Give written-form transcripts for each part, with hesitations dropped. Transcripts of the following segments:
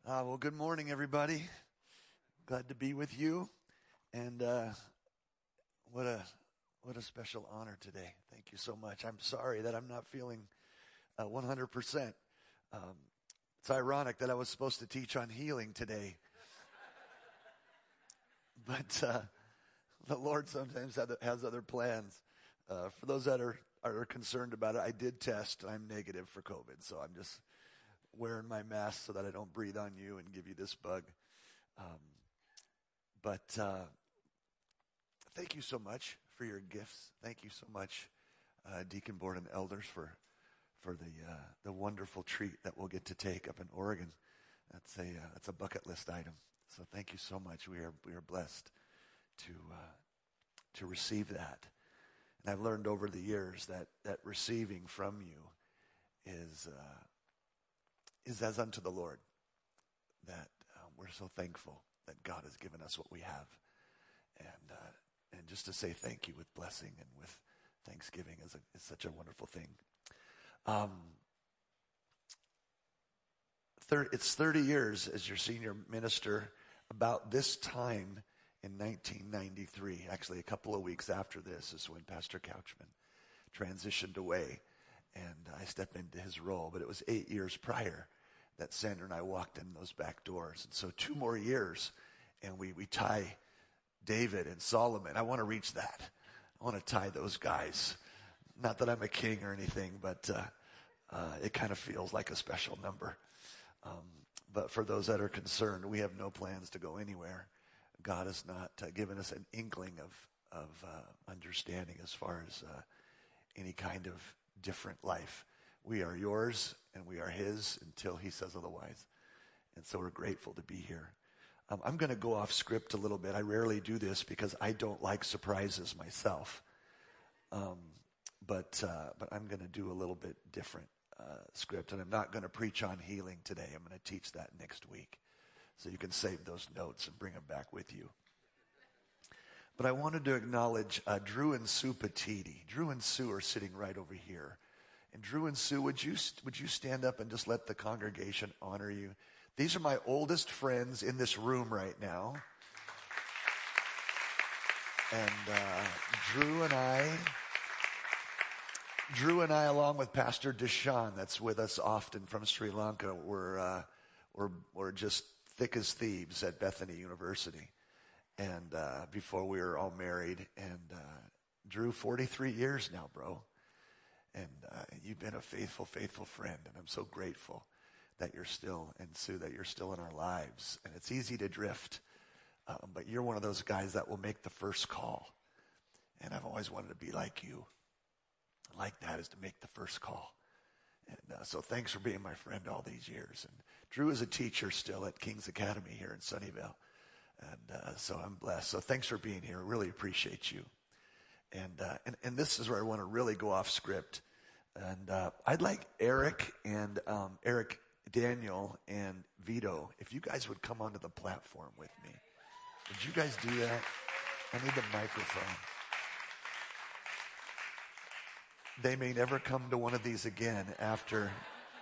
Well, good morning, everybody. Glad to be with you, and what a special honor today. Thank you so much. I'm sorry that I'm not feeling 100%. It's ironic that I was supposed to teach on healing today, but the Lord sometimes has other plans. For those that are concerned about it, I did test. I'm negative for COVID, so I'm just wearing my mask so that I don't breathe on you and give you this bug. But thank you so much for your gifts. Thank you so much, Deacon Board and elders, for the wonderful treat that we'll get to take up in Oregon. That's a bucket list item. So thank you so much. We are blessed to receive that. And I've learned over the years that receiving from you is as unto the Lord, that we're so thankful that God has given us what we have, and just to say thank you with blessing and with thanksgiving is such a wonderful thing. It's 30 years as your senior minister. About this time in 1993, actually a couple of weeks after this, is when Pastor Couchman transitioned away, and I stepped into his role. But it was 8 years prior that Sandra and I walked in those back doors. And so 2 more years, and we tie David and Solomon. I want to reach that. I want to tie those guys. Not that I'm a king or anything, but it kind of feels like a special number. But for those that are concerned, we have no plans to go anywhere. God has not given us an inkling of understanding as far as any kind of different life. We are yours and we are his until he says otherwise. And so we're grateful to be here. I'm going to go off script a little bit. I rarely do this because I don't like surprises myself. But I'm going to do a little bit different script. And I'm not going to preach on healing today. I'm going to teach that next week. So you can save those notes and bring them back with you. But I wanted to acknowledge Drew and Sue Petiti. Drew and Sue are sitting right over here. And Drew and Sue, would you stand up and just let the congregation honor you? These are my oldest friends in this room right now. And Drew and I, along with Pastor Deshaun, that's with us often from Sri Lanka, we're just thick as thieves at Bethany University. And before we were all married. And Drew, 43 years now, bro. And you've been a faithful, faithful friend. And I'm so grateful that you're still, and Sue, that you're still in our lives. And it's easy to drift. But you're one of those guys that will make the first call. And I've always wanted to be like you. Like that is to make the first call. And so thanks for being my friend all these years. And Drew is a teacher still at King's Academy here in Sunnyvale. And so I'm blessed. So thanks for being here. Really appreciate you. And this is where I want to really go off script. And I'd like Eric and Eric Daniel and Vito, if you guys would come onto the platform with me. Would you guys do that? I need the microphone. They may never come to one of these again after.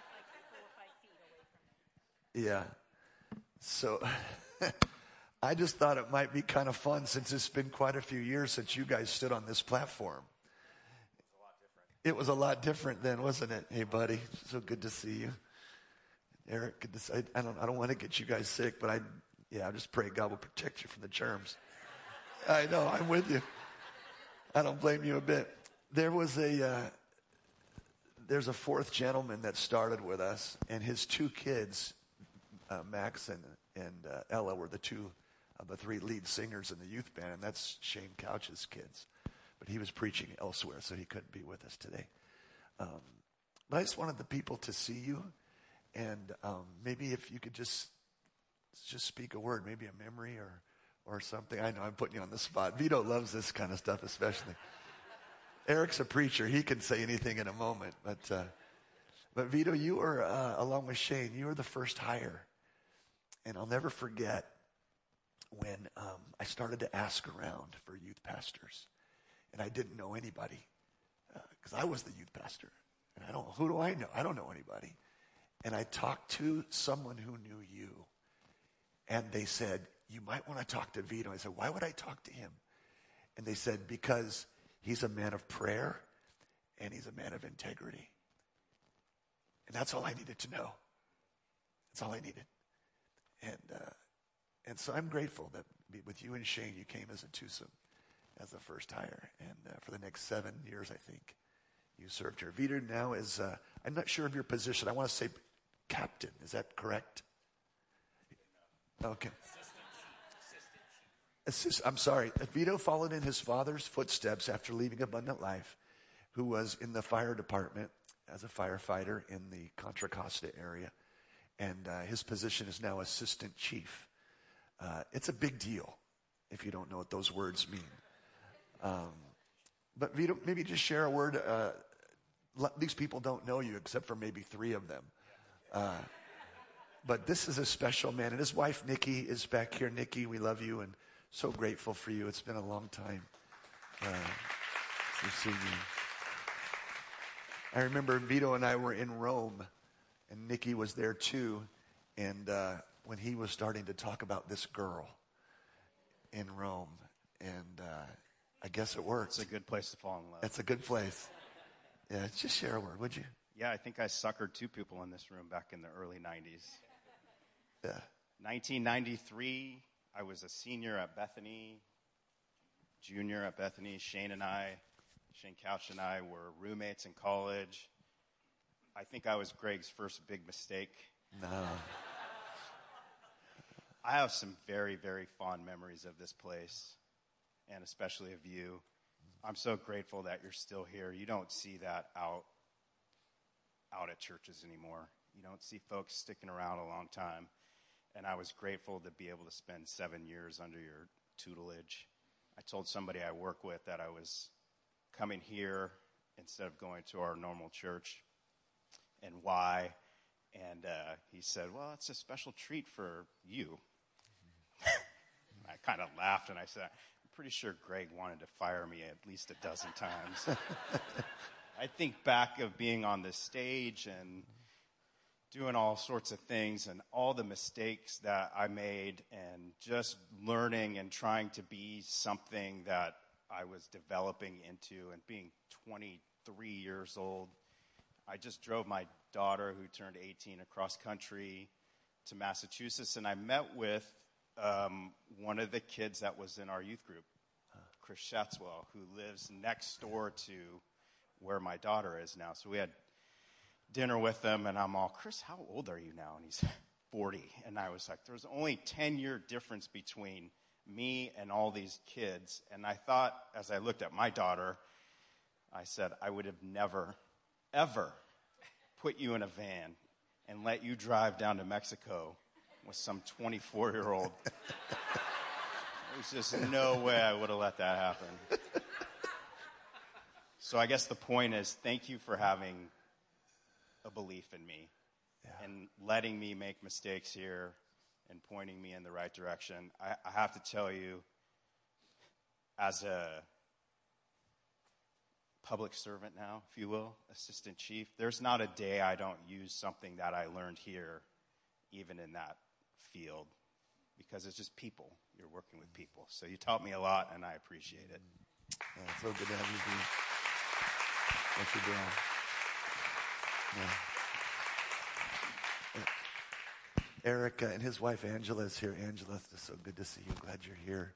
Yeah. So I just thought it might be kind of fun since it's been quite a few years since you guys stood on this platform. It was a lot different then, wasn't it? Hey, buddy, so good to see you. Eric, good to see. I don't want to get you guys sick, but I just pray God will protect you from the germs. I know, I'm with you. I don't blame you a bit. There's a fourth gentleman that started with us, and his 2 kids, Max and Ella, were the 2 of the 3 lead singers in the youth band, and that's Shane Couch's kids. But he was preaching elsewhere, so he couldn't be with us today. But I just wanted the people to see you, and maybe if you could just speak a word, maybe a memory or something. I know I'm putting you on the spot. Vito loves this kind of stuff especially. Eric's a preacher. He can say anything in a moment. But Vito, you were, along with Shane, you were the first hire. And I'll never forget when I started to ask around for youth pastors. And I didn't know anybody because I was the youth pastor. And who do I know? I don't know anybody. And I talked to someone who knew you. And they said, you might want to talk to Vito. I said, why would I talk to him? And they said, because he's a man of prayer and he's a man of integrity. And that's all I needed to know. That's all I needed. And so I'm grateful that with you and Shane, you came as a twosome, as the first hire. And for the next 7 years, I think, you served here. Vito now is, I'm not sure of your position. I want to say captain. Is that correct? Okay. I'm sorry. Vito followed in his father's footsteps after leaving Abundant Life, who was in the fire department as a firefighter in the Contra Costa area. And his position is now assistant chief. It's a big deal if you don't know what those words mean. But Vito, maybe just share a word. These people don't know you except for maybe 3 of them. But this is a special man. And his wife, Nikki, is back here. Nikki, we love you and so grateful for you. It's been a long time to see you. I remember Vito and I were in Rome, and Nikki was there too. And when he was starting to talk about this girl in Rome, and I guess it worked. It's a good place to fall in love. It's a good place. Yeah, just share a word, would you? Yeah, I think I suckered 2 people in this room back in the early 90s. Yeah. 1993, I was a senior at Bethany, junior at Bethany. Shane Couch and I were roommates in college. I think I was Greg's first big mistake. No. I have some very, very fond memories of this place, and especially of you. I'm so grateful that you're still here. You don't see that out at churches anymore. You don't see folks sticking around a long time. And I was grateful to be able to spend 7 years under your tutelage. I told somebody I work with that I was coming here instead of going to our normal church, and why. And he said, well, it's a special treat for you. I kind of laughed, and I said, I'm pretty sure Greg wanted to fire me at least a dozen times. I think back of being on this stage and doing all sorts of things and all the mistakes that I made and just learning and trying to be something that I was developing into, and being 23 years old. I just drove my daughter, who turned 18, across country to Massachusetts, and I met with one of the kids that was in our youth group, Chris Schatzwell, who lives next door to where my daughter is now. So we had dinner with him, and I'm all, Chris, how old are you now? And he's 40. And I was like, there's only 10-year difference between me and all these kids. And I thought, as I looked at my daughter, I said, I would have never, ever put you in a van and let you drive down to Mexico with some 24-year-old. There's just no way I would have let that happen. So I guess the point is, thank you for having a belief in me, and letting me make mistakes here and pointing me in the right direction. I have to tell you, as a public servant now, if you will, assistant chief, there's not a day I don't use something that I learned here, even in that field, because it's just people. You're working with people. So you taught me a lot, and I appreciate it. Yeah, it's so good to have you, Dean. Thank you, Dan. Yeah. Eric and his wife Angela is here. Angela, it's so good to see you. Glad you're here.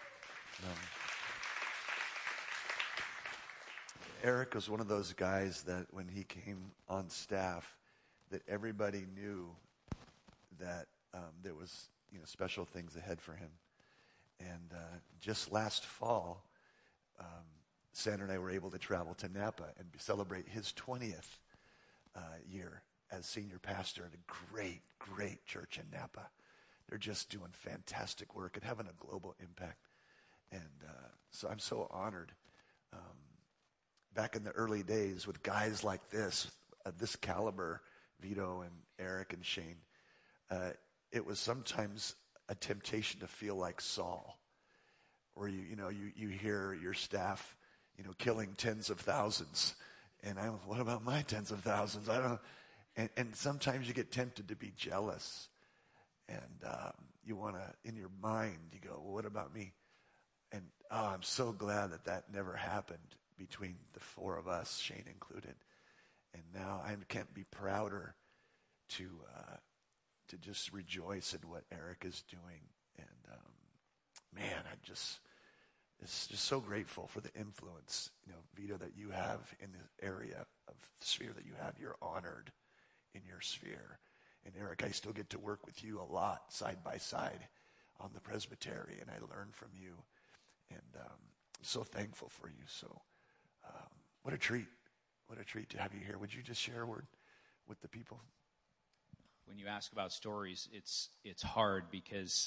Eric was one of those guys that when he came on staff, that everybody knew that there was special things ahead for him. And just last fall, Sandra and I were able to travel to Napa and celebrate his 20th year as senior pastor at a great, great church in Napa. They're just doing fantastic work and having a global impact. And so I'm so honored. Back in the early days with guys like this, of this caliber, Vito and Eric and Shane, it was sometimes a temptation to feel like Saul, where you hear your staff, killing tens of thousands, and what about my tens of thousands? I don't. And sometimes you get tempted to be jealous, And you want to, in your mind, you go, well, what about me? And I'm so glad that never happened between the four of us, Shane included. And now I can't be prouder to just rejoice in what Eric is doing. And man, it's just so grateful for the influence, Vito, that you have in the area of the sphere that you have. You're honored in your sphere. And Eric, I still get to work with you a lot side by side on the presbytery, and I learn from you. And I'm so thankful for you. So what a treat. What a treat to have you here. Would you just share a word with the people? When you ask about stories, it's hard because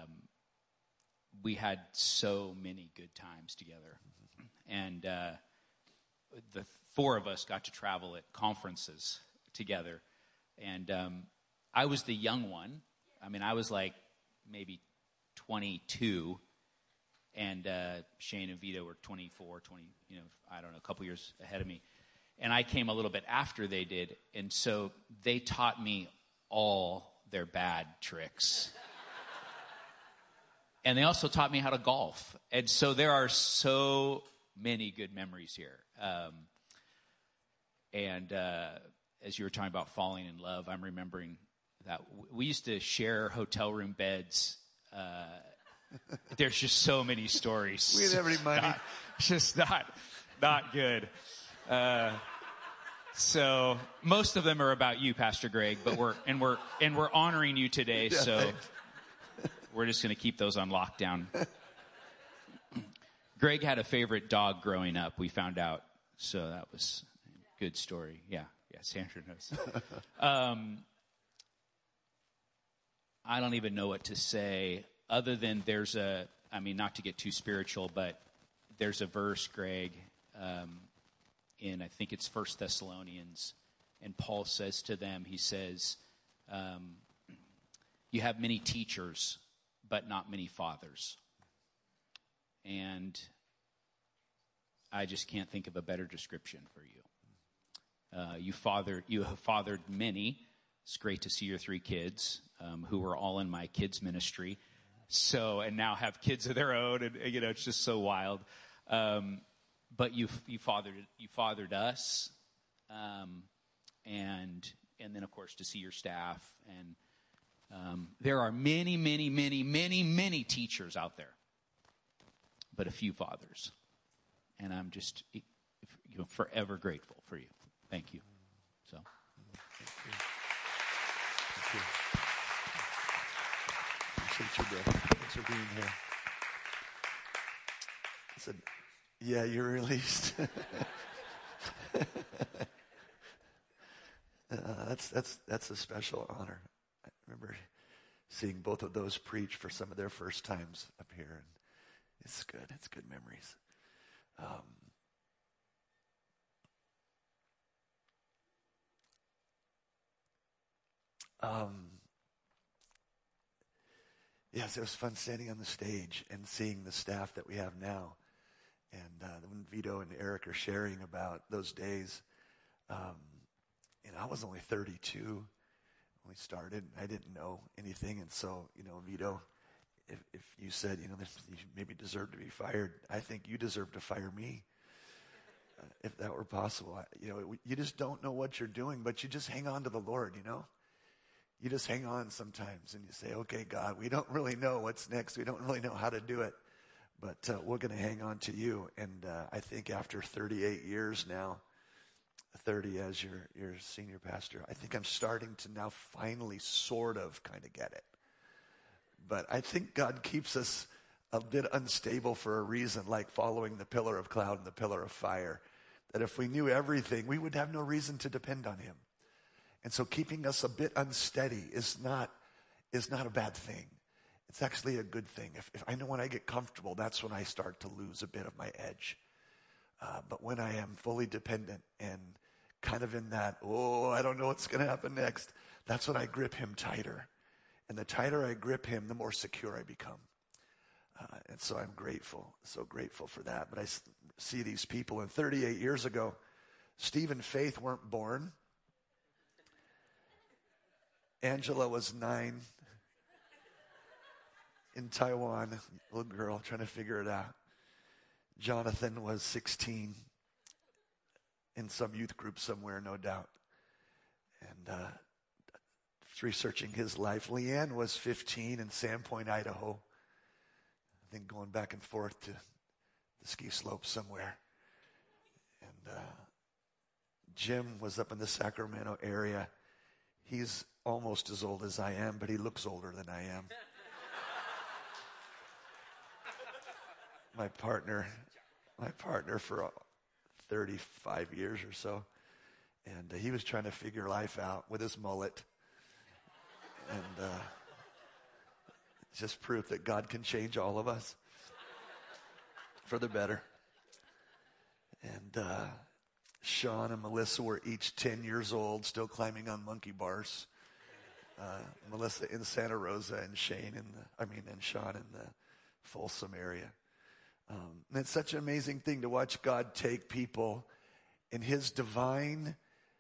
we had so many good times together. And the four of us got to travel at conferences together. And I was the young one. I mean, I was like maybe 22. And Shane and Vito were 24, 20, I don't know, a couple years ahead of me. And I came a little bit after they did. And so they taught me all their bad tricks. And they also taught me how to golf. And so there are so many good memories here. As you were talking about falling in love, I'm remembering that we used to share hotel room beds. There's just so many stories. We didn't have any money. Just not good. So most of them are about you, Pastor Greg, but we're honoring you today. Yeah, so thanks. We're just going to keep those on lockdown. Greg had a favorite dog growing up, we found out. So that was a good story. Yeah, Sandra knows. I don't even know what to say other than not to get too spiritual, but there's a verse, Greg, in, I think it's 1 Thessalonians, and Paul says to them, he says, you have many teachers, but not many fathers. And I just can't think of a better description for you. You have fathered many. It's great to see your 3 kids, who are all in my kids ministry. So, and now have kids of their own, and it's just so wild. But you fathered us, and then of course to see your staff, and there are many, many, many, many, many teachers out there, but a few fathers, and I'm just forever grateful for you. Thank you. So. Thank you. Appreciate you, brother. Thanks for being here. I said, yeah, you're released. That's a special honor. I remember seeing both of those preach for some of their first times up here, and it's good. It's good memories. Yes, it was fun standing on the stage and seeing the staff that we have now. And when Vito and Eric are sharing about those days, I was only 32 when we started. I didn't know anything. And so, Vito, if you said, you maybe deserve to be fired, I think you deserve to fire me, if that were possible. You just don't know what you're doing, but you just hang on to the Lord, You just hang on sometimes and you say, okay, God, we don't really know what's next. We don't really know how to do it. But we're going to hang on to you. And I think after 38 years now, 30 as your senior pastor, I think I'm starting to now finally sort of kind of get it. But I think God keeps us a bit unstable for a reason, like following the pillar of cloud and the pillar of fire, that if we knew everything, we would have no reason to depend on him. And so keeping us a bit unsteady is not a bad thing. It's actually a good thing. If I know when I get comfortable, that's when I start to lose a bit of my edge. But when I am fully dependent and kind of in that, I don't know what's going to happen next, that's when I grip him tighter. And the tighter I grip him, the more secure I become. And so I'm so grateful for that. But I see these people, and 38 years ago, Steve and Faith weren't born. Angela was 9. in Taiwan, little girl trying to figure it out. Jonathan was 16 in some youth group somewhere, no doubt. And researching his life. Leanne was 15 in Sandpoint, Idaho. I think going back and forth to the ski slope somewhere. And Jim was up in the Sacramento area. He's almost as old as I am, but he looks older than I am. My partner for 35 years or so. And he was trying to figure life out with his mullet. And just proof that God can change all of us for the better. And Sean and Melissa were each 10 years old, still climbing on monkey bars. Melissa in Santa Rosa and Sean in the Folsom area. And it's such an amazing thing to watch God take people in His divine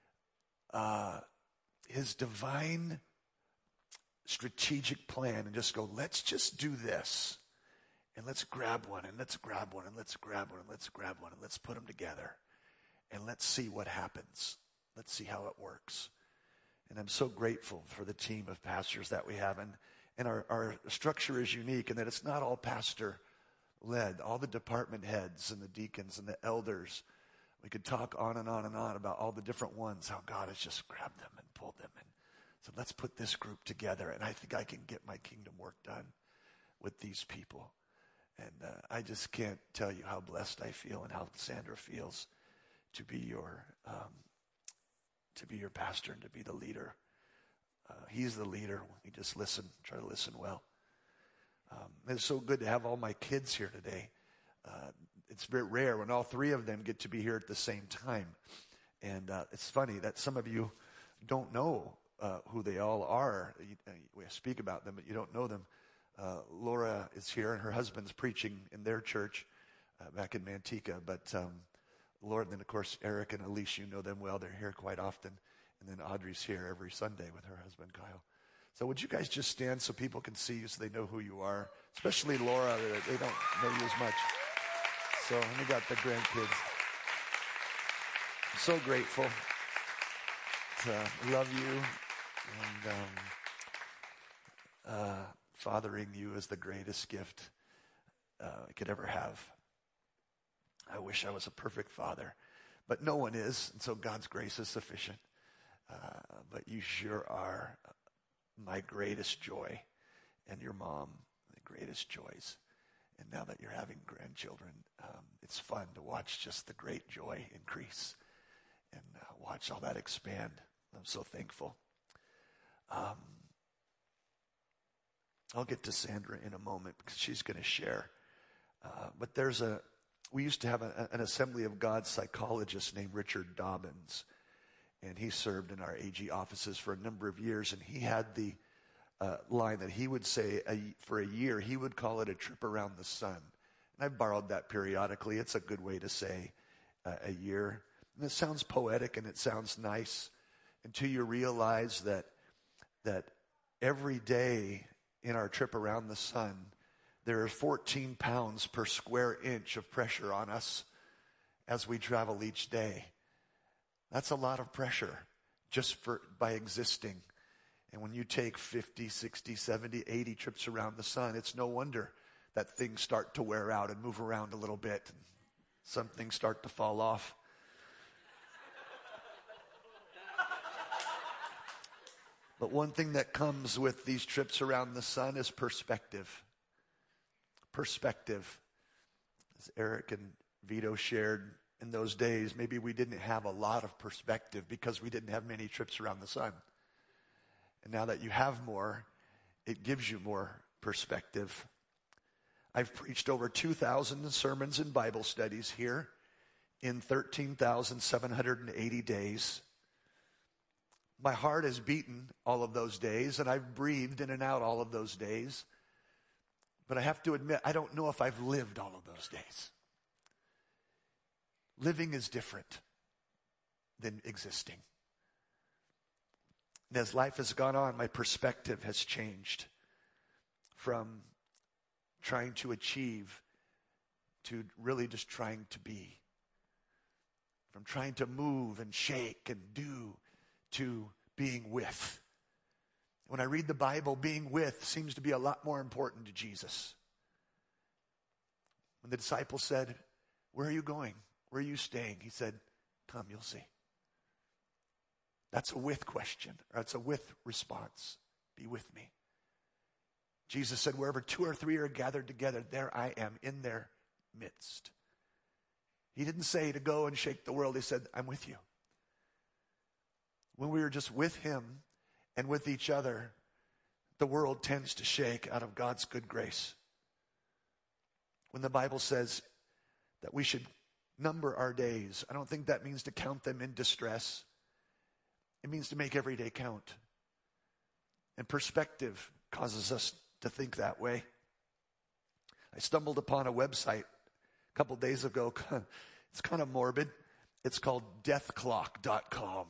strategic plan and just go, let's just do this. And let's grab one, and let's grab one, and let's grab one, and let's grab one, and let's put them together. And let's see what happens. Let's see how it works. And I'm so grateful for the team of pastors that we have. And our structure is unique in that it's not all pastor-led. All the department heads and the deacons and the elders, we could talk on and on and on about all the different ones, how God has just grabbed them and pulled them in. So let's put this group together, and I think I can get my kingdom work done with these people. And I just can't tell you how blessed I feel and how Sandra feels to be your pastor and to be the leader. He's the leader. We just listen, try to listen well. It's so good to have all my kids here today. It's very rare when all three of them get to be here at the same time. And it's funny that some of you don't know who they all are. We speak about them, but you don't know them. Laura is here, and her husband's preaching in their church back in Manteca. But Laura, and then, of course, Eric and Elise, you know them well. They're here quite often. And then Audrey's here every Sunday with her husband, Kyle. So would you guys just stand so people can see you, so they know who you are? Especially Laura, they don't know you as much. So, and we got the grandkids. I'm so grateful to love you. And fathering you is the greatest gift I could ever have. I wish I was a perfect father, but no one is, and so God's grace is sufficient. But you sure are my greatest joy, and your mom, the greatest joys. And now that you're having grandchildren, it's fun to watch just the great joy increase and watch all that expand. I'm so thankful. I'll get to Sandra in a moment because she's going to share. But we used to have an Assembly of God psychologist named Richard Dobbins. And he served in our AG offices for a number of years. And he had the line that he would say for a year, he would call it a trip around the sun. And I've borrowed that periodically. It's a good way to say a year. And it sounds poetic and it sounds nice until you realize that every day in our trip around the sun, there are 14 pounds per square inch of pressure on us as we travel each day. That's a lot of pressure just by existing. And when you take 50, 60, 70, 80 trips around the sun, it's no wonder that things start to wear out and move around a little bit. And some things start to fall off. But one thing that comes with these trips around the sun is perspective. Perspective. As Eric and Vito shared, in those days, maybe we didn't have a lot of perspective because we didn't have many trips around the sun. And now that you have more, it gives you more perspective. I've preached over 2,000 sermons and Bible studies here in 13,780 days. My heart has beaten all of those days, and I've breathed in and out all of those days. But I have to admit, I don't know if I've lived all of those days. Living is different than existing. And as life has gone on, my perspective has changed from trying to achieve to really just trying to be. From trying to move and shake and do to being with. When I read the Bible, being with seems to be a lot more important to Jesus. When the disciples said, "Where are you going? Where are you staying?" He said, "Come, you'll see." That's a with question, or it's a with response. Be with me. Jesus said, "Wherever 2 or 3 are gathered together, there I am in their midst." He didn't say to go and shake the world. He said, "I'm with you." When we are just with him and with each other, the world tends to shake out of God's good grace. When the Bible says that we should number our days, I don't think that means to count them in distress. It means to make every day count. And perspective causes us to think that way. I stumbled upon a website a couple days ago. It's kind of morbid. It's called deathclock.com.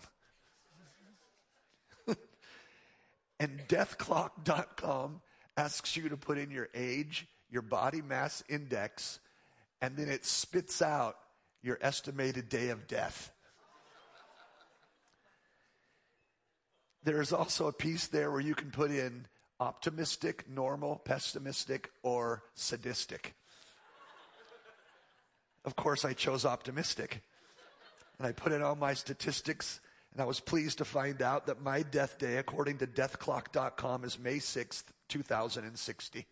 And deathclock.com asks you to put in your age, your body mass index, and then it spits out your estimated day of death. There is also a piece there where you can put in optimistic, normal, pessimistic, or sadistic. Of course, I chose optimistic. And I put in all my statistics, and I was pleased to find out that my death day, according to deathclock.com, is May 6th, 2060.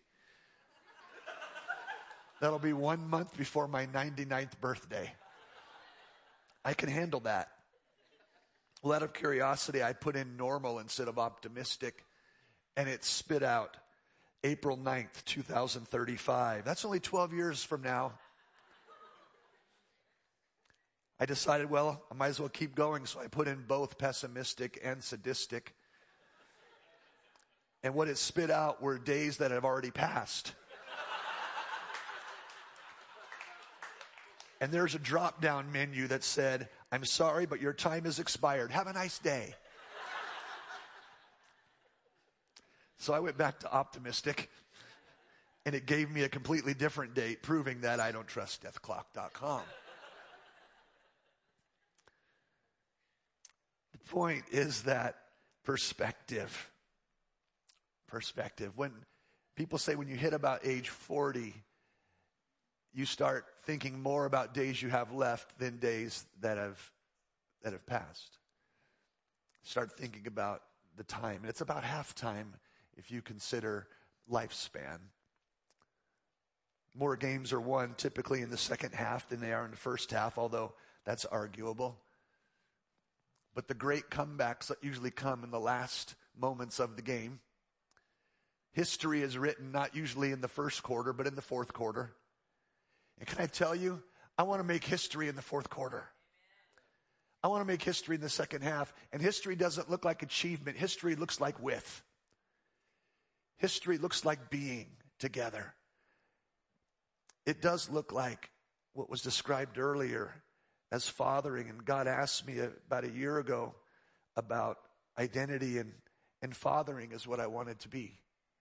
That'll be 1 month before my 99th birthday. I can handle that. Well, out of curiosity, I put in normal instead of optimistic, and it spit out April 9th, 2035. That's only 12 years from now. I decided, well, I might as well keep going, so I put in both pessimistic and sadistic. And what it spit out were days that have already passed. And there's a drop-down menu that said, "I'm sorry, but your time is expired. Have a nice day." So I went back to optimistic, and it gave me a completely different date, proving that I don't trust deathclock.com. The point is that perspective. When people say when you hit about age 40, you start thinking more about days you have left than days that have passed. Start thinking about the time. And it's about half time if you consider lifespan. More games are won typically in the second half than they are in the first half, although that's arguable. But the great comebacks usually come in the last moments of the game. History is written not usually in the first quarter, but in the fourth quarter. And can I tell you, I want to make history in the fourth quarter. I want to make history in the second half. And history doesn't look like achievement. History looks like with. History looks like being together. It does look like what was described earlier as fathering. And God asked me about a year ago about identity, and fathering is what I wanted to be.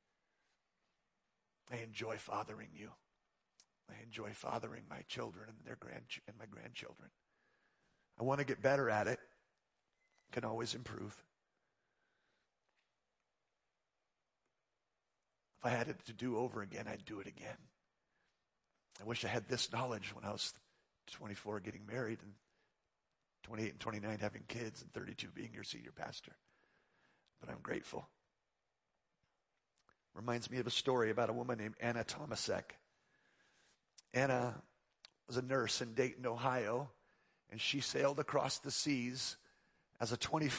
I enjoy fathering you. I enjoy fathering my children and my grandchildren. I want to get better at it. Can always improve. If I had it to do over again, I'd do it again. I wish I had this knowledge when I was 24 getting married, and 28 and 29 having kids, and 32 being your senior pastor. But I'm grateful. Reminds me of a story about a woman named Anna Tomasek. Anna was a nurse in Dayton, Ohio, and she sailed across the seas as a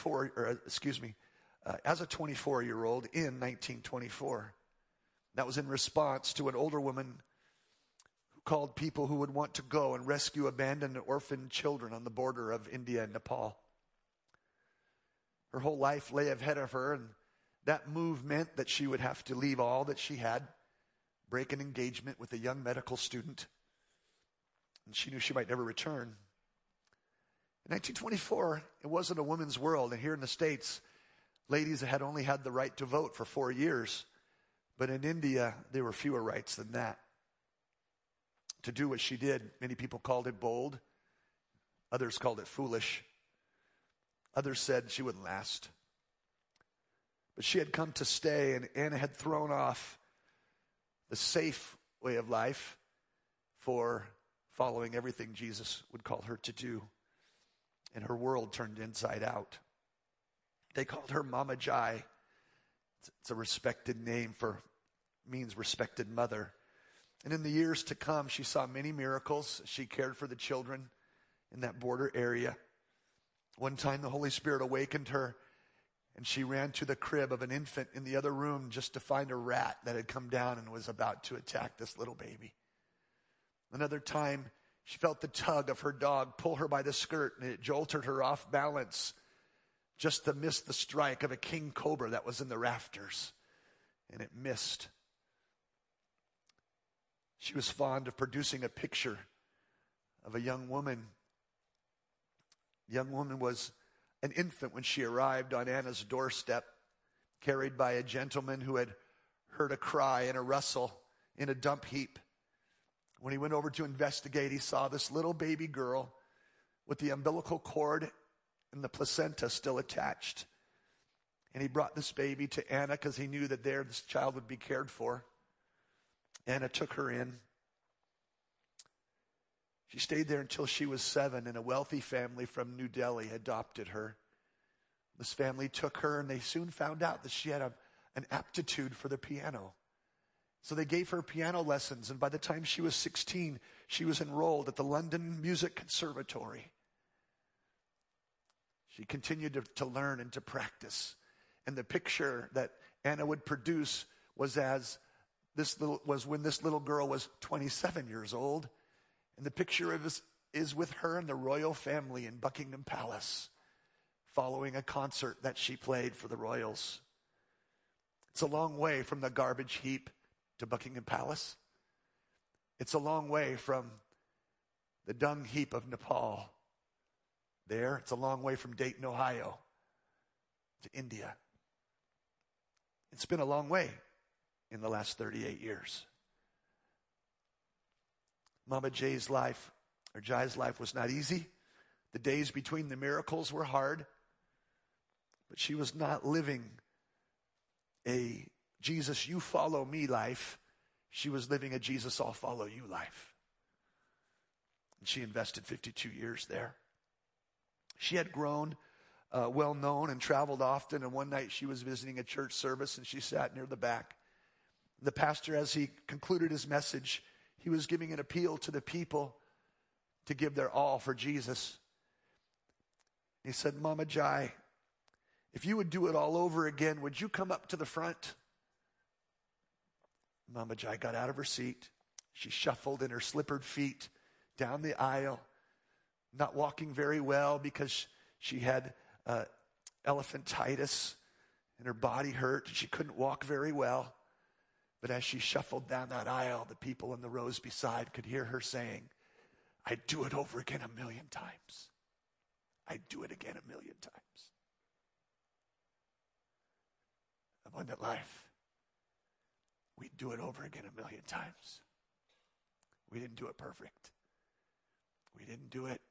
24-year-old in 1924. That was in response to an older woman who called people who would want to go and rescue abandoned and orphaned children on the border of India and Nepal. Her whole life lay ahead of her, and that move meant that she would have to leave all that she had, break an engagement with a young medical student, and she knew she might never return. In 1924, it wasn't a woman's world, and here in the States, ladies had only had the right to vote for 4 years. But in India, there were fewer rights than that. To do what she did, many people called it bold. Others called it foolish. Others said she wouldn't last. But she had come to stay, and Anna had thrown off the safe way of life for following everything Jesus would call her to do. And her world turned inside out. They called her Mama Jai. It's a respected name means respected mother. And in the years to come, she saw many miracles. She cared for the children in that border area. One time the Holy Spirit awakened her, and she ran to the crib of an infant in the other room just to find a rat that had come down and was about to attack this little baby. Another time, she felt the tug of her dog pull her by the skirt, and it jolted her off balance just to miss the strike of a king cobra that was in the rafters. And it missed. She was fond of producing a picture of a young woman. The young woman was an infant when she arrived on Anna's doorstep, carried by a gentleman who had heard a cry and a rustle in a dump heap. When he went over to investigate, he saw this little baby girl with the umbilical cord and the placenta still attached. And he brought this baby to Anna because he knew that there this child would be cared for. Anna took her in. She stayed there until she was 7, and a wealthy family from New Delhi adopted her. This family took her, and they soon found out that she had an aptitude for the piano. So they gave her piano lessons, and by the time she was 16, she was enrolled at the London Music Conservatory. She continued to learn and to practice. And the picture that Anna would produce was when this little girl was 27 years old. And the picture is with her and the royal family in Buckingham Palace, following a concert that she played for the royals. It's a long way from the garbage heap to Buckingham Palace. It's a long way from the dung heap of Nepal. There, it's a long way from Dayton, Ohio, to India. It's been a long way in the last 38 years. Mama Jai's life was not easy. The days between the miracles were hard. But she was not living a Jesus, you follow me life. She was living a Jesus, I'll follow you life. And she invested 52 years there. She had grown well known and traveled often. And one night she was visiting a church service, and she sat near the back. The pastor, as he concluded his message, he was giving an appeal to the people to give their all for Jesus. He said, Mama Jai, if you would do it all over again, would you come up to the front? Mama Jai got out of her seat. She shuffled in her slippered feet down the aisle, not walking very well because she had elephantitis and her body hurt. She couldn't walk very well. But as she shuffled down that aisle, the people in the rows beside could hear her saying, I'd do it over again 1,000,000 times. I'd do it again 1,000,000 times. Abundant life. We'd do it over again 1,000,000 times. We didn't do it perfect. We didn't do it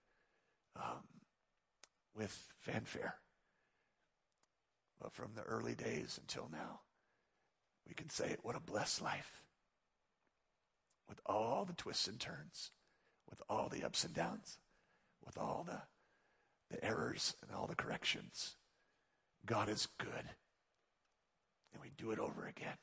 with fanfare. But from the early days until now, we can say, what a blessed life. With all the twists and turns, with all the ups and downs, with all the errors and all the corrections. God is good. And we do it over again.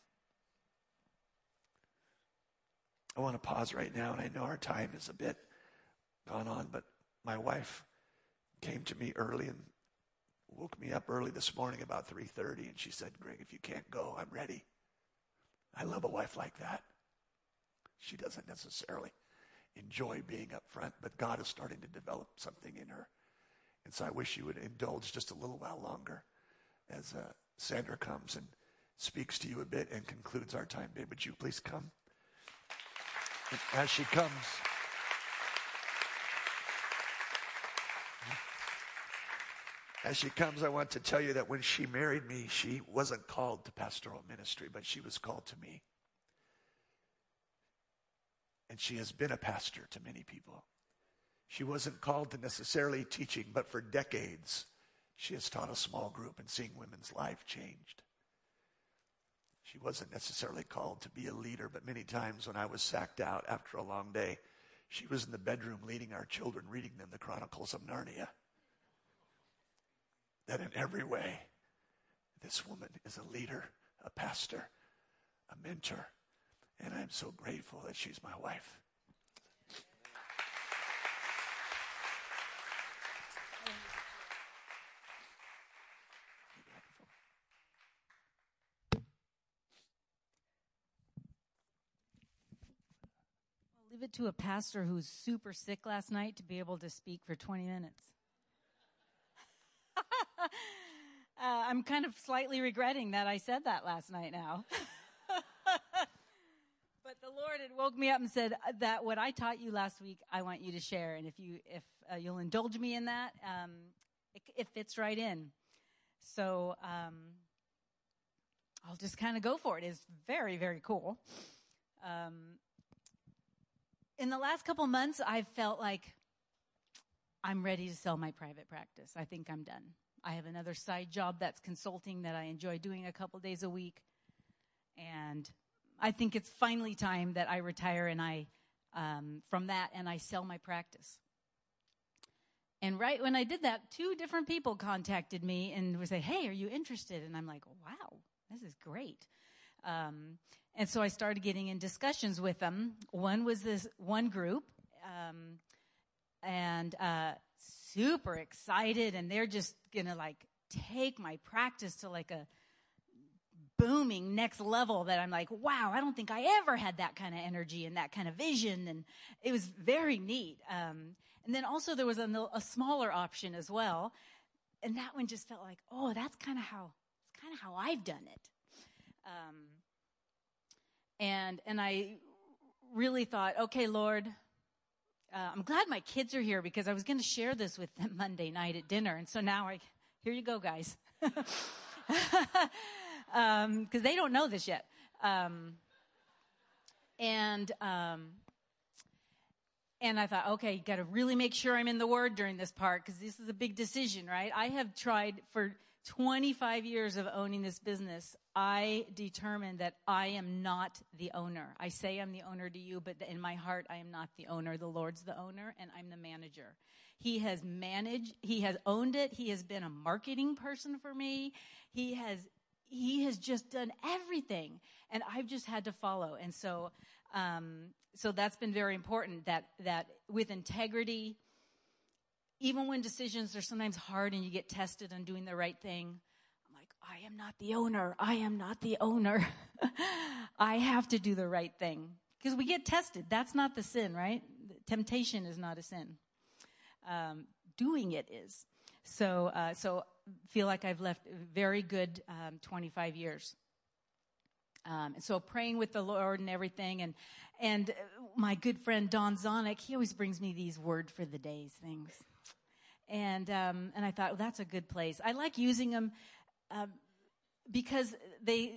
I want to pause right now, and I know our time is a bit gone on, but my wife came to me early and woke me up early this morning about 3:30, and she said, Greg, if you can't go, I'm ready. I love a wife like that. She doesn't necessarily enjoy being up front, but God is starting to develop something in her. And so I wish you would indulge just a little while longer as Sandra comes and speaks to you a bit and concludes our time. Babe, would you please come? And as she comes, As she comes, I want to tell you that when she married me, she wasn't called to pastoral ministry, but she was called to me. And she has been a pastor to many people. She wasn't called to necessarily teaching, but for decades, she has taught a small group and seeing women's life changed. She wasn't necessarily called to be a leader, but many times when I was sacked out after a long day, she was in the bedroom leading our children, reading them the Chronicles of Narnia. That in every way, this woman is a leader, a pastor, a mentor, and I'm so grateful that she's my wife. Leave it to a pastor who's super sick last night to be able to speak for 20 minutes. I'm kind of slightly regretting that I said that last night now. But the Lord had woke me up and said that what I taught you last week, I want you to share. And if you'll indulge me in that, it fits right in. So I'll just kind of go for it. It's very, very cool. In the last couple months, I've felt like I'm ready to sell my private practice. I think I'm done. I have another side job that's consulting that I enjoy doing a couple days a week. And I think it's finally time that I retire and I from that and I sell my practice. And right when I did that, 2 different people contacted me and would say, "Hey, are you interested?" And I'm like, "Wow, this is great." And so I started getting in discussions with them. One was this one group, and super excited, and they're just gonna like take my practice to like a booming next level that I'm like, wow, I don't think I ever had that kind of energy and that kind of vision, and it was very neat. And then also there was a smaller option as well, and that one just felt like, oh, that's kind of how I've done it. And I really thought, okay, Lord, I'm glad my kids are here because I was going to share this with them Monday night at dinner. And so now here you go, guys. Because they don't know this yet. And I thought, okay, you got to really make sure I'm in the Word during this part because this is a big decision, right? I have tried for 25 years of owning this business. I determined that I am not the owner. I say I'm the owner to you, but in my heart, I am not the owner. The Lord's the owner, and I'm the manager. He has managed. He has owned it. He has been a marketing person for me. He has just done everything, and I've just had to follow. And so that's been very important. That with integrity, even when decisions are sometimes hard and you get tested on doing the right thing, I'm like, I am not the owner. I am not the owner. I have to do the right thing because we get tested. That's not the sin, right? Temptation is not a sin. Doing it is. So feel like I've left a very good 25 years. And so praying with the Lord and everything. And my good friend Don Zonick, he always brings me these word for the days things. And I thought, well, that's a good place. I like using them because the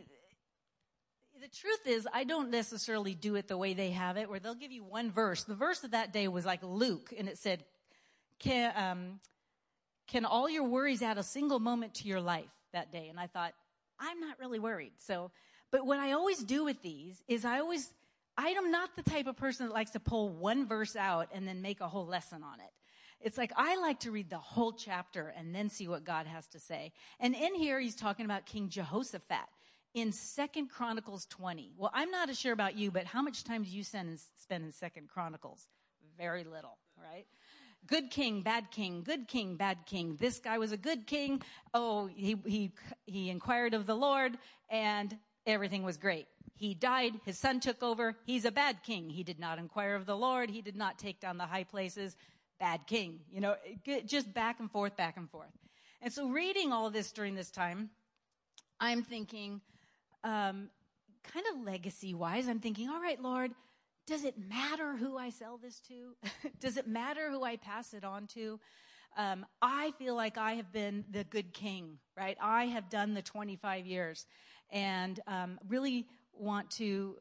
truth is, I don't necessarily do it the way they have it, where they'll give you one verse. The verse of that day was like Luke, and it said, can all your worries add a single moment to your life that day? And I thought, I'm not really worried. But what I always do with these is I am not the type of person that likes to pull one verse out and then make a whole lesson on it. It's like I like to read the whole chapter and then see what God has to say. And in here, he's talking about King Jehoshaphat in 2 Chronicles 20. Well, I'm not sure about you, but how much time do you spend in 2 Chronicles? Very little, right? Good king, bad king, good king, bad king. This guy was a good king. Oh, he inquired of the Lord, and everything was great. He died. His son took over. He's a bad king. He did not inquire of the Lord. He did not take down the high places. Bad king. Just back and forth, back and forth. And so reading all this during this time, I'm thinking, kind of legacy-wise, I'm thinking, all right, Lord, does it matter who I sell this to? Does it matter who I pass it on to? I feel like I have been the good king, right? I have done the 25 years and really want to,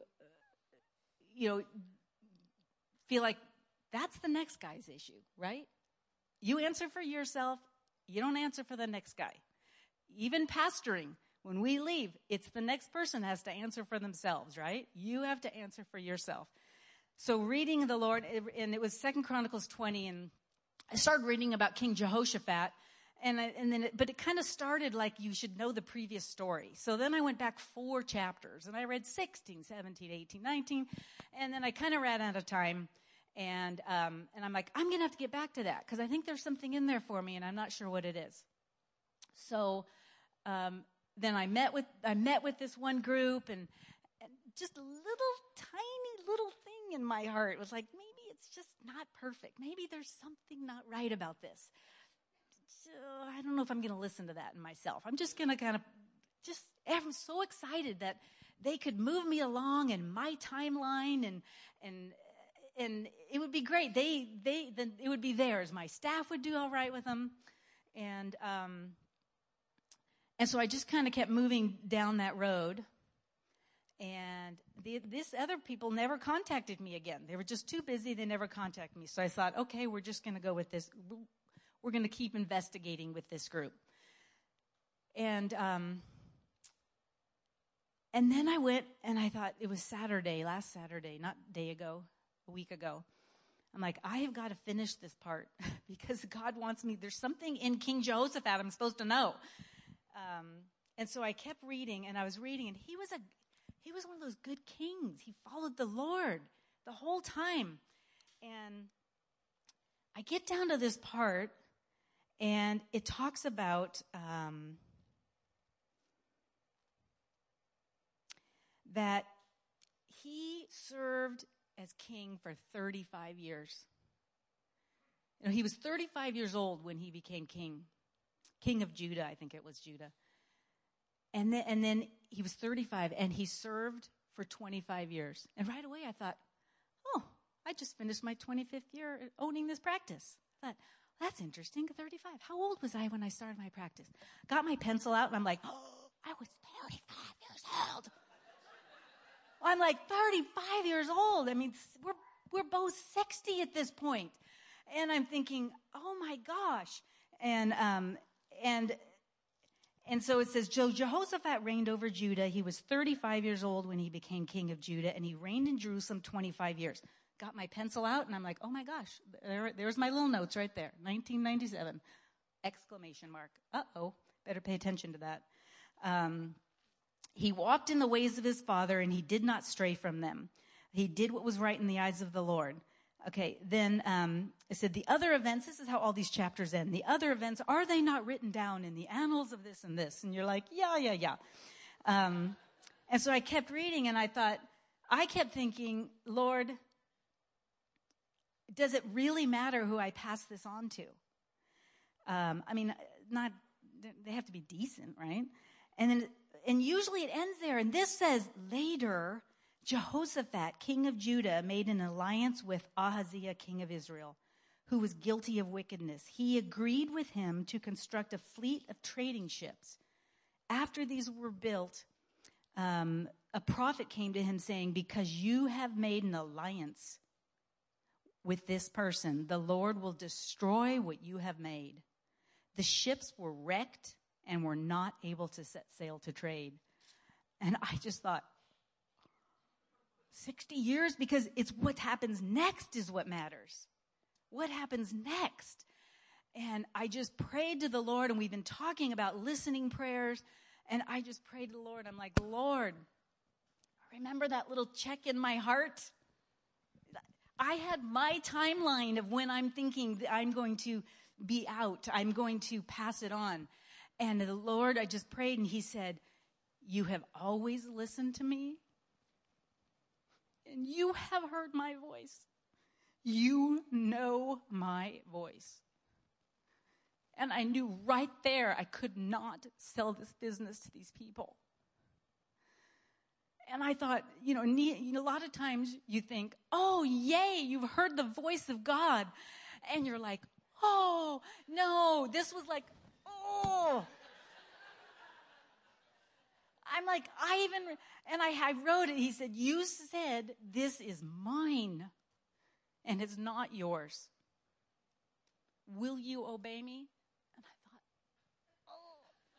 feel like that's the next guy's issue, right? You answer for yourself. You don't answer for the next guy. Even pastoring, when we leave, it's the next person has to answer for themselves, right? You have to answer for yourself. So reading the Lord, and it was 2 Chronicles 20, and I started reading about King Jehoshaphat, but it kind of started like you should know the previous story. So then I went back 4 chapters, and I read 16, 17, 18, 19, and then I kind of ran out of time, and I'm like, I'm going to have to get back to that, because I think there's something in there for me, and I'm not sure what it is. So then I met with this one group, and just a tiny little thing in my heart was like, maybe it's just not perfect. Maybe there's something not right about this. So I don't know if I'm going to listen to that in myself. I'm just going to I'm so excited that they could move me along in my timeline, and it would be great. It would be theirs. My staff would do all right with them, and so I just kind of kept moving down that road. And these other people never contacted me again. They were just too busy. They never contacted me. So I thought, okay, we're just going to go with this. We're going to keep investigating with this group. And then I went and I thought, it was last Saturday, not a week ago. I'm like, I have got to finish this part because God wants me. There's something in King Jehoshaphat I'm supposed to know. And so I kept reading, and I was reading, and he was one of those good kings. He followed the Lord the whole time. And I get down to this part, and it talks about that he served as king for 35 years. He was 35 years old when he became king of Judah. I think it was Judah. And then he was 35, and he served for 25 years. And right away I thought, oh, I just finished my 25th year owning this practice. I thought, that's interesting, 35. How old was I when I started my practice? Got my pencil out, and I'm like, oh, I was 35 years old. I'm like 35 years old. I mean, we're both 60 at this point. And I'm thinking, oh my gosh. And so it says, Jehoshaphat reigned over Judah. He was 35 years old when he became king of Judah, and he reigned in Jerusalem 25 years. Got my pencil out, and I'm like, oh my gosh, there's my little notes right there, 1997, exclamation mark. Uh-oh, better pay attention to that. He walked in the ways of his father, and he did not stray from them. He did what was right in the eyes of the Lord. Okay, then it said the other events, this is how all these chapters end. The other events, are they not written down in the annals of this and this? And you're like, yeah. And so I kept reading, and I kept thinking, Lord, does it really matter who I pass this on to? They have to be decent, right? And usually it ends there. And this says, later, Jehoshaphat, king of Judah, made an alliance with Ahaziah, king of Israel, who was guilty of wickedness. He agreed with him to construct a fleet of trading ships. After these were built, a prophet came to him saying, because you have made an alliance with this person, the Lord will destroy what you have made. The ships were wrecked and were not able to set sail to trade. And I just thought, 60 years? Because it's what happens next is what matters. What happens next? And I just prayed to the Lord, and we've been talking about listening prayers, and I just prayed to the Lord. I'm like, Lord, remember that little check in my heart? I had my timeline of when I'm thinking that I'm going to be out. I'm going to pass it on. And the Lord, I just prayed, and he said, you have always listened to me. And you have heard my voice. You know my voice. And I knew right there I could not sell this business to these people. And I thought, a lot of times you think, oh, yay, you've heard the voice of God. And you're like, oh, no, this was like, oh. I'm like, I wrote it. He said, you said this is mine and it's not yours. Will you obey me? And I thought, oh.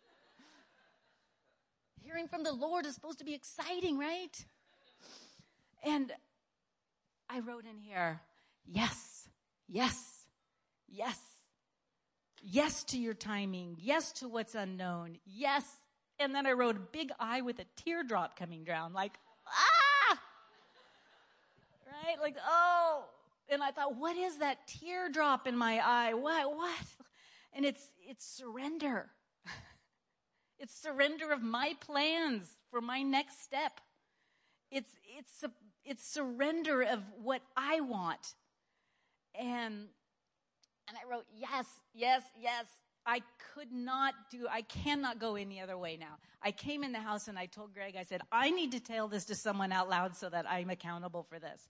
Hearing from the Lord is supposed to be exciting, right? And I wrote in here, yes, yes, yes. Yes to your timing. Yes to what's unknown. Yes. And then I wrote a big I with a teardrop coming down, like, ah! Right? Like, oh. And I thought, what is that teardrop in my eye? What? And it's surrender. It's surrender of my plans for my next step. It's surrender of what I want. And I wrote, yes, yes, yes. I cannot go any other way now. I came in the house and I told Greg, I said, I need to tell this to someone out loud so that I'm accountable for this.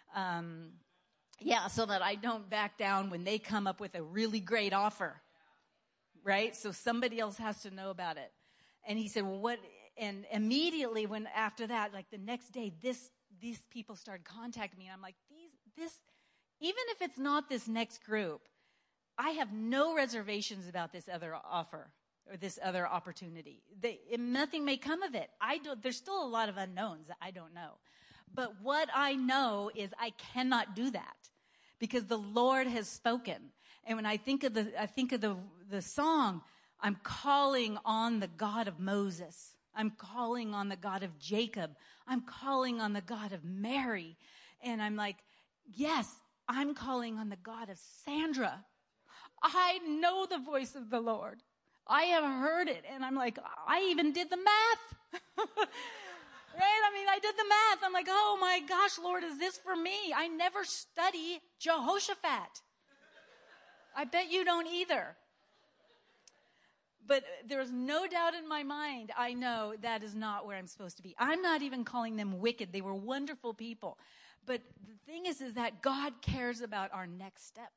So that I don't back down when they come up with a really great offer. Right? So somebody else has to know about it. And he said, well, what? And immediately after that, like the next day, these people started contacting me. And I'm like, even if it's not this next group, I have no reservations about this other offer or this other opportunity. Nothing may come of it. There's still a lot of unknowns that I don't know. But what I know is I cannot do that because the Lord has spoken. And when I think of the song, I'm calling on the God of Moses. I'm calling on the God of Jacob. I'm calling on the God of Mary. And I'm like, yes, I'm calling on the God of Sandra. I know the voice of the Lord. I have heard it. And I'm like, I even did the math. Right? I mean, I did the math. I'm like, oh my gosh, Lord, is this for me? I never study Jehoshaphat. I bet you don't either. But there's no doubt in my mind, I know that is not where I'm supposed to be. I'm not even calling them wicked. They were wonderful people. But the thing is that God cares about our next step.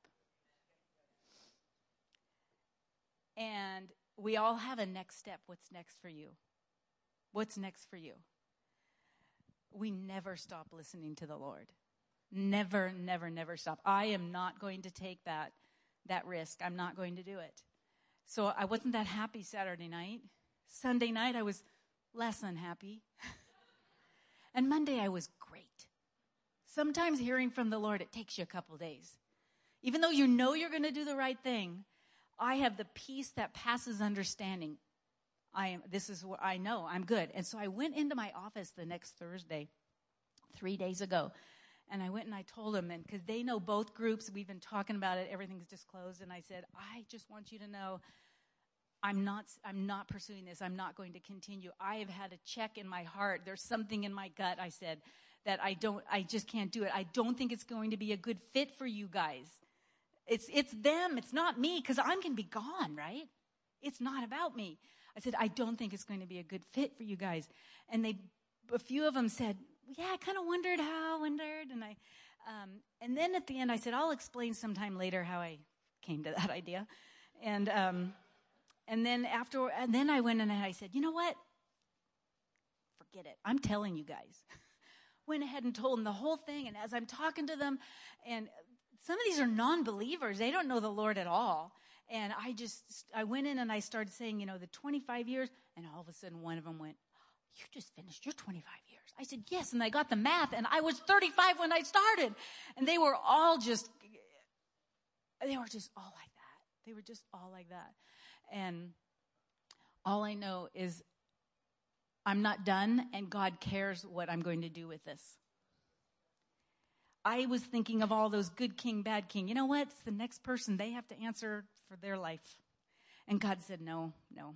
And we all have a next step. What's next for you? What's next for you? We never stop listening to the Lord. Never, never, never stop. I am not going to take that risk. I'm not going to do it. So I wasn't that happy Saturday night. Sunday night, I was less unhappy. And Monday, I was great. Sometimes hearing from the Lord, it takes you a couple days. Even though you know you're going to do the right thing, I have the peace that passes understanding. This is what I know. I'm good. And so I went into my office the next Thursday, 3 days ago. And I went and I told them, and because they know both groups, we've been talking about it, everything's disclosed. And I said, I just want you to know, I'm not pursuing this. I'm not going to continue. I have had a check in my heart. There's something in my gut, I said, that I just can't do it. I don't think it's going to be a good fit for you guys. It's them. It's not me, because I'm going to be gone, right? It's not about me. I said, I don't think it's going to be a good fit for you guys. And a few of them said, yeah, I kind of wondered. And then at the end, I said, I'll explain sometime later how I came to that idea. And then I went and I said, you know what? Forget it. I'm telling you guys. Went ahead and told them the whole thing. And as I'm talking to them, and some of these are non-believers. They don't know the Lord at all. And I went in and I started saying, the 25 years. And all of a sudden one of them went, you just finished your 25 years. I said, yes. And I got the math. And I was 35 when I started. And they were all just all like that. They were just all like that. And all I know is I'm not done, and God cares what I'm going to do with this. I was thinking of all those good king, bad king. You know what? It's the next person. They have to answer for their life. And God said, no.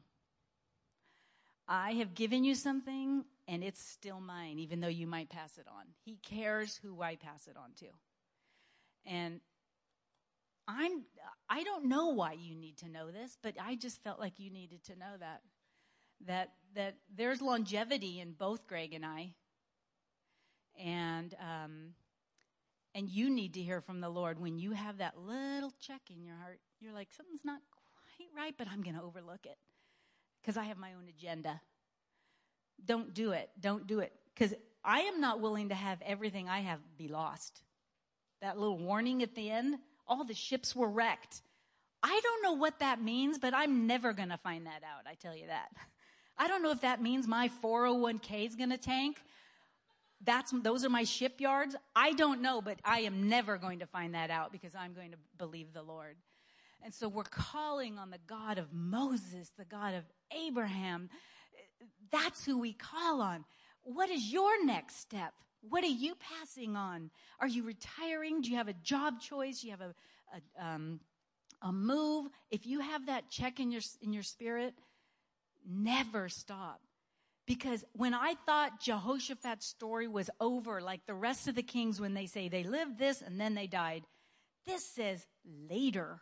I have given you something, and it's still mine, even though you might pass it on. He cares who I pass it on to. And I don't know why you need to know this, but I just felt like you needed to know that there's longevity in both Greg and I. And And you need to hear from the Lord when you have that little check in your heart. You're like, something's not quite right, but I'm going to overlook it because I have my own agenda. Don't do it. Don't do it. Because I am not willing to have everything I have be lost. That little warning at the end, all the ships were wrecked. I don't know what that means, but I'm never going to find that out, I tell you that. I don't know if that means my 401k is going to tank. Those are my shipyards. I don't know, but I am never going to find that out because I'm going to believe the Lord. And so we're calling on the God of Moses, the God of Abraham. That's who we call on. What is your next step? What are you passing on? Are you retiring? Do you have a job choice? Do you have a move? If you have that check in your spirit, never stop. Because when I thought Jehoshaphat's story was over, like the rest of the kings when they say they lived this and then they died, this says later.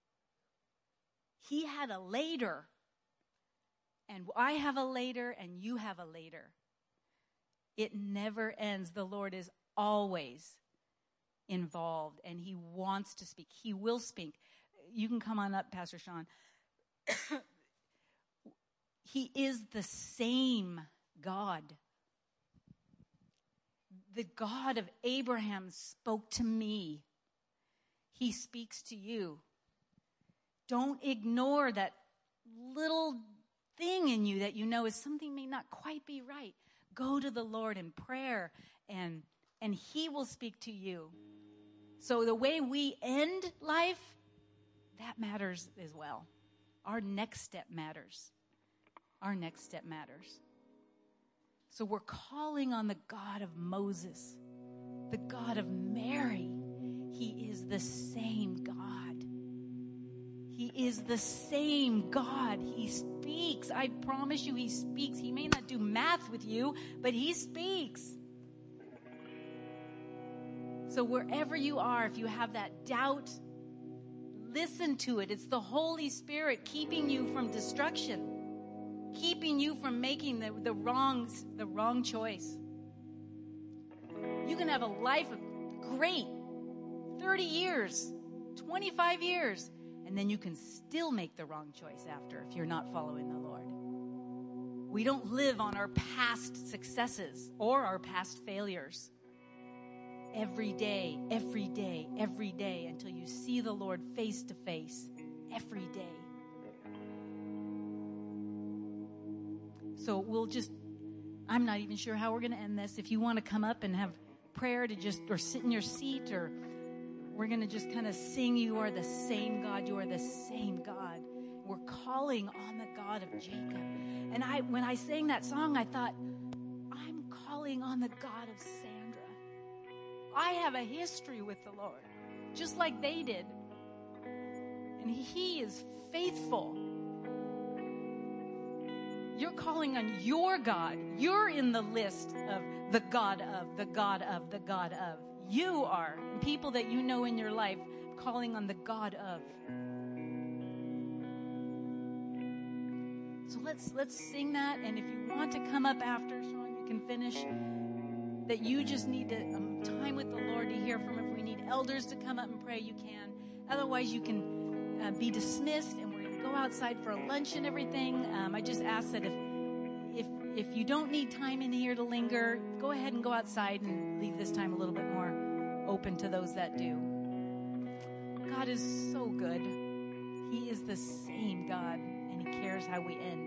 He had a later. And I have a later and you have a later. It never ends. The Lord is always involved and he wants to speak. He will speak. You can come on up, Pastor Sean. He is the same God. The God of Abraham spoke to me. He speaks to you. Don't ignore that little thing in you that you know is something may not quite be right. Go to the Lord in prayer and he will speak to you. So the way we end life, that matters as well. Our next step matters. Our next step matters. So we're calling on the God of Moses, the God of Mary. He is the same God. He is the same God. He speaks. I promise you he speaks. He may not do math with you, but he speaks. So wherever you are, if you have that doubt, listen to it. It's the Holy Spirit keeping you from destruction. Keeping you from making the wrong choice. You can have a life of great 30 years, 25 years, and then you can still make the wrong choice after if you're not following the Lord. We don't live on our past successes or our past failures. Every day, every day, every day until you see the Lord face to face. Every day. So I'm not even sure how we're going to end this. If you want to come up and have prayer or sit in your seat, or we're going to just kind of sing, you are the same God, you are the same God. We're calling on the God of Jacob. And when I sang that song, I thought, I'm calling on the God of Sandra. I have a history with the Lord, just like they did. And he is faithful. You're calling on your God. You're in the list of the God of, the God of, the God of. You are. People that you know in your life calling on the God of. So let's sing that. And if you want to come up after, Sean, you can finish. That you just need to time with the Lord to hear from him. If we need elders to come up and pray, you can. Otherwise, you can be dismissed, and we're going to go outside for a lunch and everything. I just ask that if you don't need time in here to linger, go ahead and go outside and leave this time a little bit more open to those that do. God is so good. He is the same God, and he cares how we end.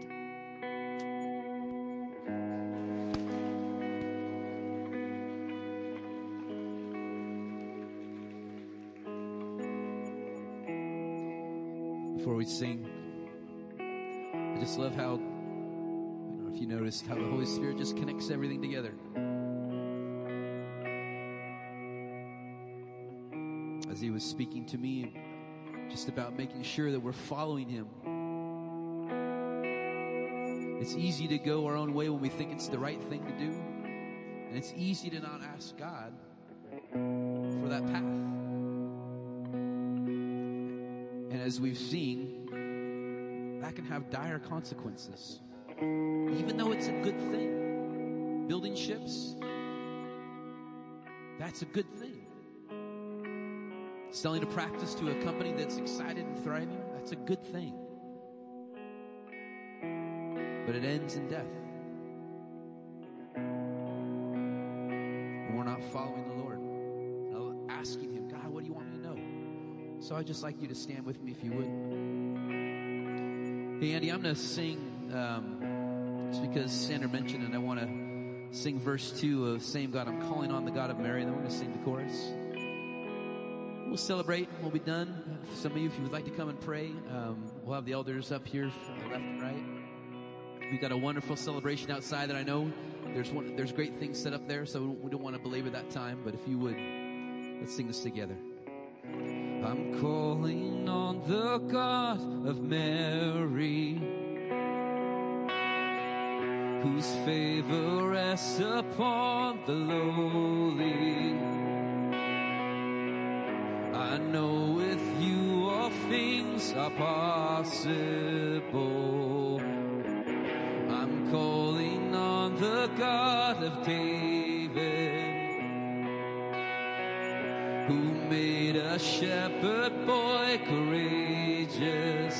Before we sing, I just love how, I don't know if you noticed, how the Holy Spirit just connects everything together. As he was speaking to me just about making sure that we're following him. It's easy to go our own way when we think it's the right thing to do. And it's easy to not ask God for that path. And as we've seen, that can have dire consequences. Even though it's a good thing. Building ships, that's a good thing. selling a practice to a company that's excited and thriving, that's a good thing. But it ends in death. And we're not following the Lord. Asking him, God, what do you want me to know? So I'd just like you to stand with me if you would. Hey, Andy, I'm going to sing, just because Sandra mentioned it, I want to sing verse 2 of Same God, I'm Calling on the God of Mary, and then we're going to sing the chorus. We'll celebrate, and we'll be done. For some of you, if you would like to come and pray, we'll have the elders up here from the left and right. We've got a wonderful celebration outside that I know there's great things set up there, so we don't want to belabor that time, but if you would, let's sing this together. I'm calling on the God of Mary, whose favor rests upon the lowly. I know with you all things are possible. I'm calling on the God of David, who made a shepherd boy courageous.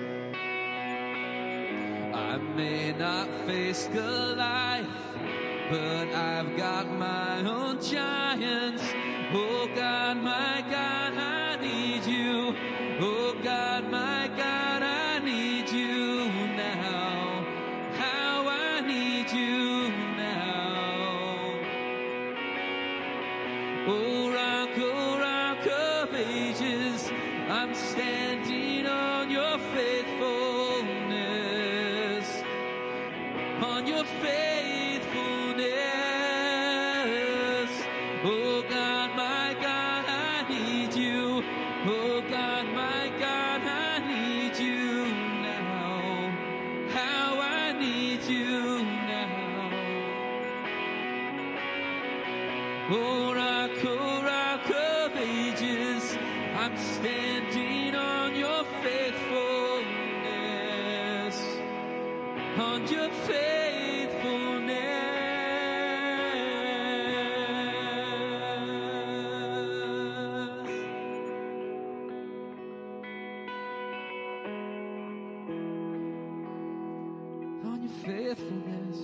I may not face Goliath, but I've got my own giants. Oh God, my God, I need you. Oh God, my God, I need you now. How I need you now. Oh rock of ages, I'm standing on your faithfulness, on your faithfulness. Oh God, my God, I need you. Oh God, my God, I need you now. How I need you now. Oh rock of ages, I'm standing on your faithfulness, on your faithfulness. On your faithfulness.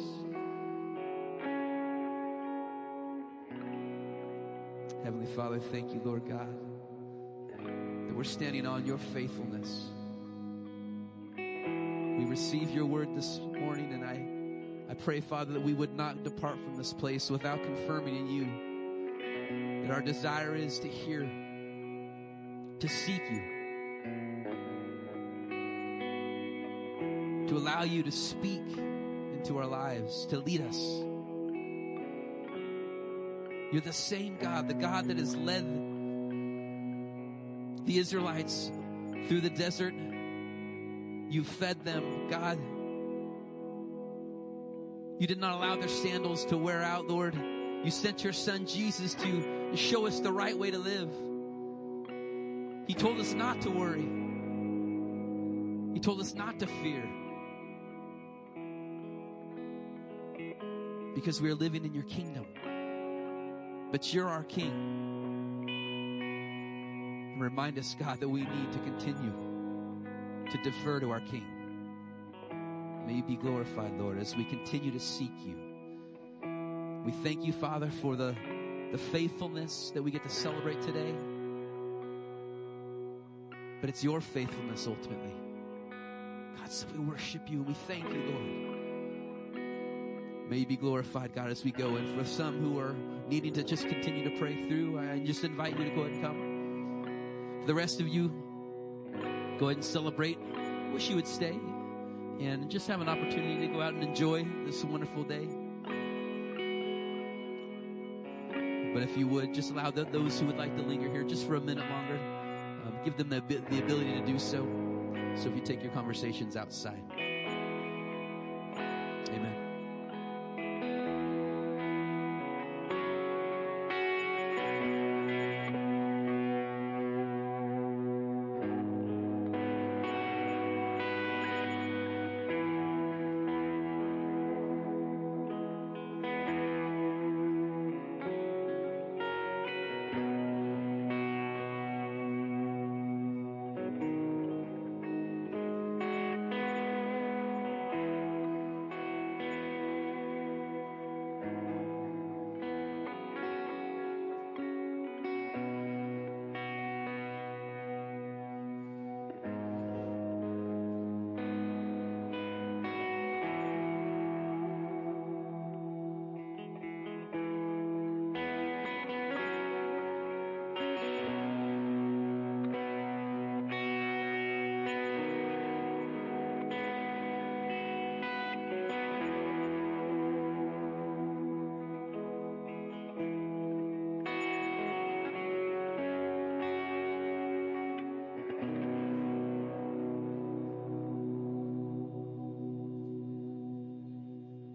Heavenly Father, thank you, Lord God, that we're standing on your faithfulness. We receive your word this morning, and I pray, Father, that we would not depart from this place without confirming in you that our desire is to hear, to seek you, to allow you to speak into our lives, to lead us. You're the same God, the God that has led the Israelites through the desert. You fed them, God. You did not allow their sandals to wear out, Lord. You sent your son Jesus to show us the right way to live. He told us not to worry. He told us not to fear. Because we are living in your kingdom. But you're our King. And remind us, God, that we need to continue to defer to our King. May you be glorified, Lord, as we continue to seek you. We thank you, Father, for the faithfulness that we get to celebrate today. But it's your faithfulness ultimately. God, so we worship you and we thank you, Lord. May you be glorified, God, as we go. And for some who are needing to just continue to pray through, I just invite you to go ahead and come. For the rest of you, go ahead and celebrate. Wish you would stay and just have an opportunity to go out and enjoy this wonderful day. But if you would, just allow those who would like to linger here just for a minute longer. Give them the ability to do so. So if you take your conversations outside. Amen.